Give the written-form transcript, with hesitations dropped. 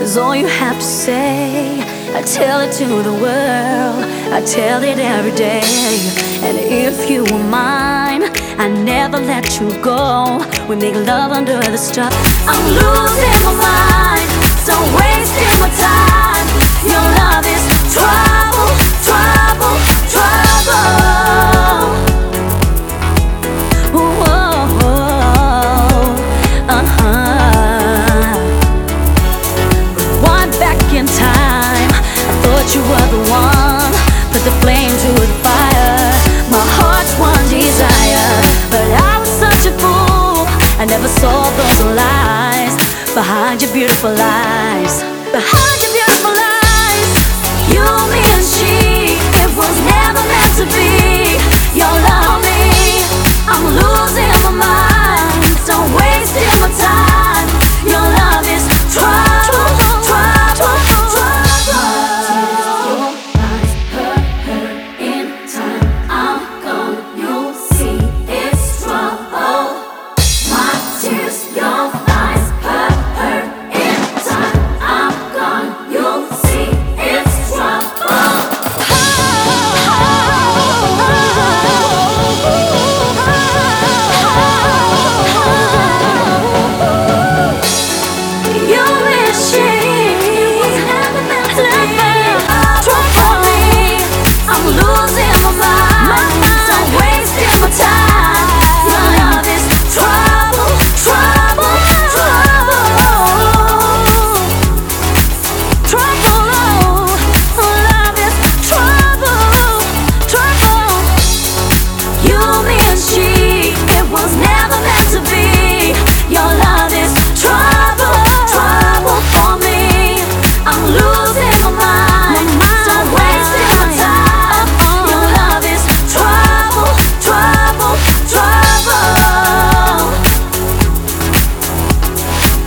is all you have to say. I tell it to the world, I tell it every day. And if you were mine, I never let you go. We make love under the stars. I'm losing my mind, so wasting my time. Your love is trouble, trouble, trouble. In time, I thought you were the one. Put the flame to the fire, my heart's one desire. But I was such a fool, I never saw those lies behind your beautiful eyes. Behind your beautiful eyes, you, me and she, it was never meant to be. Your love me, I'm losing my mind, so wasting my time. Your love is trouble, trouble. I'm losing my mind, so wasting my time.